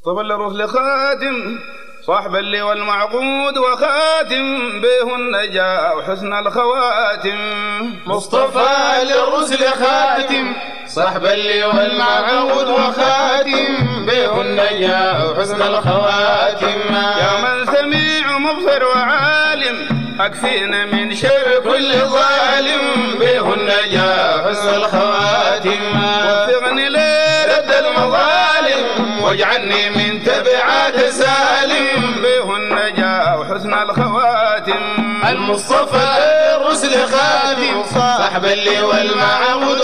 مصطفى للرسل خاتم صاحب اللي والمعقود وخاتم به النجاة وحسن الخواتم. مصطفى للرسل خاتم صاحب اللي والمعقود وخاتم به النجاة وحسن الخواتم. يا من سميع مبصر وعالم أكفينا من شر كل ظالم به النجاة وحسن الخواتم. وفقني لرد المظالم واجعلني من تبعات سالم به النجاة وحسن الخواتم. المصطفى الرسل خاتم صاحب اللي والمعبود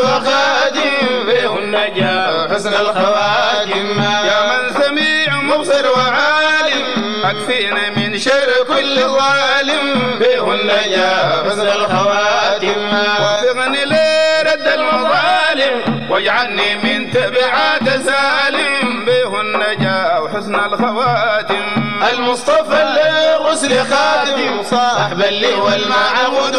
وخاتم به النجاة وحسن الخواتم. يا من سميع مبصر وعالم أكفينا من شر كل ظالم به النجاة وحسن الخواتم. وفقني لرد المظالم واجعلني من تبعات سالم به النجاة وحسن الخواتم. المصطفى للرسل خاتم صاحب اللي والمعبود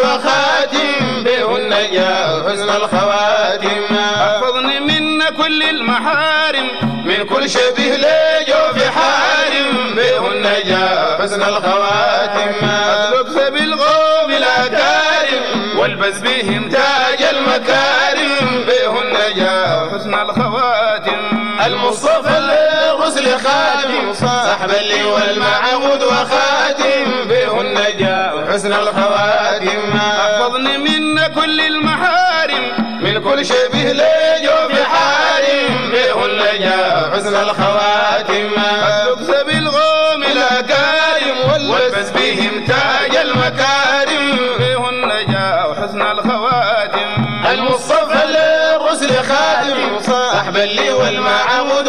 وخاتم به النجاة وحسن الخواتم. احفظني من كل المحارم من كل شبيه لجوف حارم به النجاة وحسن الخواتم. اسلك سبيل قوم الأكارم والبس بهم تاج المكارم به النجاة وحسن الخواتم. المصطفى للرسل خاتم صاحب اللي والمعبود وخاتم به النجاة وحسن الخواتم. احفظني من كل المحارم من كل شبيه لجوف حارم به النجاة وحسن الخواتم. اسلك سبيل قوم الأكارم والبس بهم تاج المكارم به النجاة وحسن الخواتم. المصطفى للرسل خاتم صاحب اللي والمعبود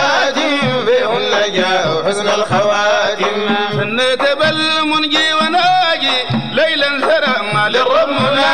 وخاتم به النجاة وحسن الخواتم. سنيت بالمنجي وناجي ليلا سرى للرب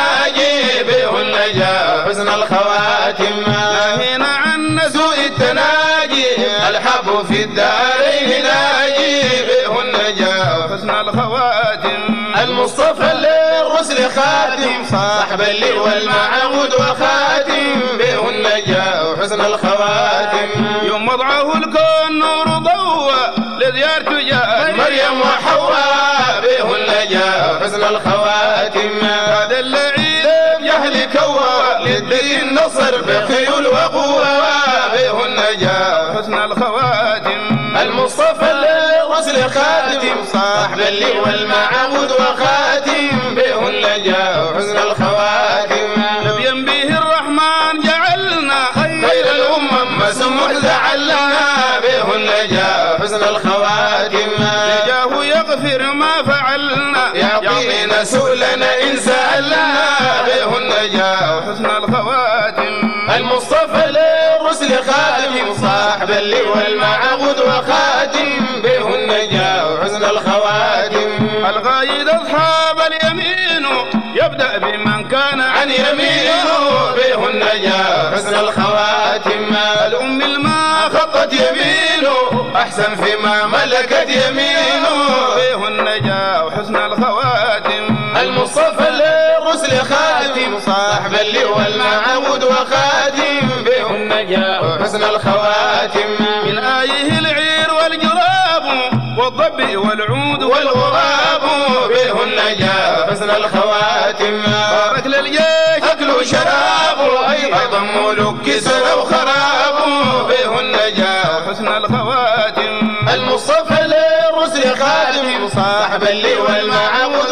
مناجي به النجاة وحسن الخواتم. ناهينا عن سوء التناجي الحب في الدارين ناجي به النجاة وحسن الخواتم. المصطفى للرسل خاتم صاحب اللي والمعبود وخاتم به النجاة وحسن الخواتم. يوم وضعه الكون نور ضوى لزيارته جاءت مريم وحواء به النجاة وحسن الخواتم. هذا اللعين جهل كوى للدين نصر بخيول وقوة به النجاة وحسن الخواتم. المصطفى للرسل خاتم صاحب اللي والمعبود وخاتم به النجاة وحسن الخواتم. نبيا به الرحمن جعلنا خير الأمم مسموح زعلنا به النجاة وحسن الخواتم. جاه يغفر ما فعلنا يعطينا سؤلنا إن سألنا به النجاة وحسن الخواتم. المصطفى للرسل خاتم صاحب اللي والمعبود وخاتم به النجاة وحسن الخواتم. القايد أصحاب اليمين يبدأ بمن كان عن يمينه به النجاة وحسن الخواتم. الأم الما خطت يمينه أحسن فيما ملكت يمينه به النجاة وحسن الخواتم. المصطفى للرسل خاتم صاحب اللي والمعبود وخاتم به النجاة وحسن الخواتم. من آيه العير والجراب والضب والعود والغراب به النجاة وحسن الخواتم. بارك للجيش أكل وشراب أيضا ملوك كسر وخراب به النجاة وحسن الخواتم. المصطفى للرسل خاتم صاحب اللي والمعبود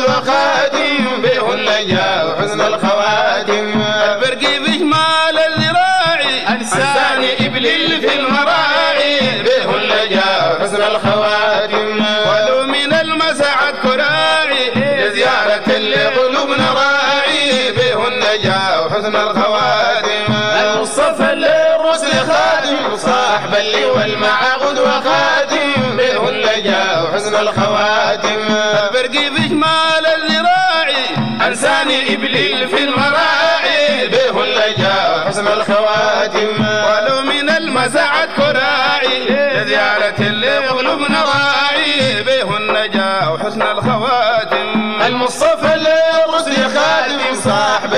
وخاتم به النجاة وحسن الخواتم. البرقي بشمال الذراعي أنساني إبليل في المراعي به النجاة وحسن الخواتم. ولو من المسعد كراعي لزيارة اللي قلوبنا راعي به النجاة وحسن الخواتم. المصطفى للرسل خاتم صاحب اللي والمعبود وخاتم به النجاة وحسن الخواتم. البرقي بشمال الذراعي أنساني إبليل في المراعي به النجاة وحسن الخواتم. ولو من المسعد كراعي لزيارة اللي قلوبنا راعي به النجاة وحسن الخواتم. المصطفى للرسل خاتم صاحب اللي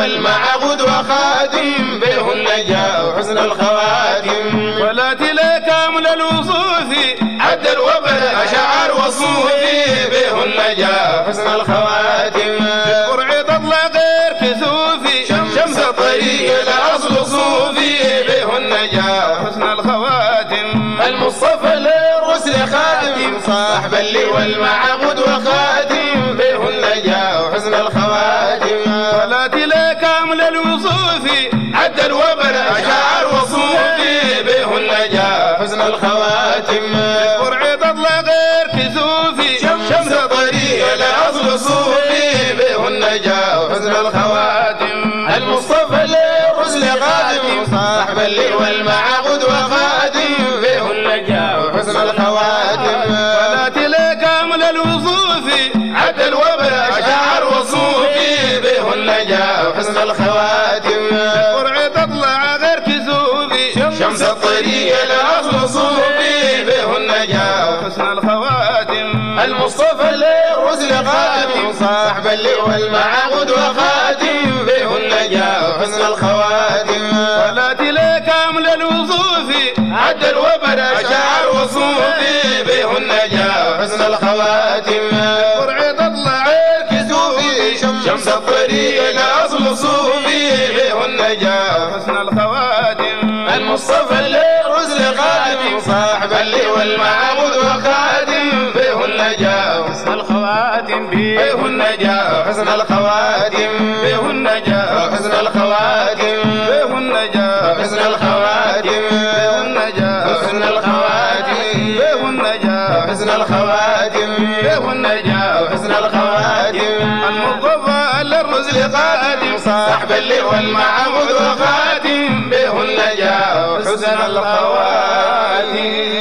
والمعبود وخاتم به النجاة وحسن الخواتم. صلاتي لك كامل الوصوف عد الوبل أشعار وصوفي به النجاة وحسن الخواتم. بالقرع تطلع غير كسوفي شمس الطريق لأصل صوفي به النجاة وحسن الخواتم. المصطفى للرسل خاتم صاحب اللي والمعبود وخاتم به النجاة وحسن الخواتم. صلاتي لك كامل الوصوف عد الوبل أشعار وصوفي به النجاة وحسن الخواتم. بالقرع تطلع غير كسوفي شمس الطريق لأصل صوفي به النجاة وحسن الخواتم. المصطفى للرسل خاتم صاحب اللي والمعبود وخاتم به النجاة وحسن الخواتم. صلاتي لك كامل الوصوف عد الوبل أشعار وصوفي به النجاة وحسن الخواتم. بالقرع تطلع غير كسوفي شمس الطريق لأصل صوفي به النجاة وحسن الخواتم. المصطفى للرسل خاتم صاحب اللي والمعبود وخاتم به النجاة وحسن الخواتم. صلاتي لك كامل الوصوف عد الوبل أشعار وصوفي به النجاة وحسن الخواتم. بالقرع تطلع كسوفي شمس الطريق لأصل صوفي به النجاة وحسن الخواتم. المصطفى للرسل خاتم صاحب اللي والمعبود وخاتم به النجاة وحسن الخواتم. به النجاة وحسن الخواتم. به النجاة وحسن الخواتم. به النجاة وحسن الخواتم. به النجاة وحسن الخواتم. به النجاة وحسن الخواتم. به النجاة وحسن الخواتم. المصطفى للرسل خاتم صاحب اللي والمعبود وخاتم به النجاة وحسن الخواتم.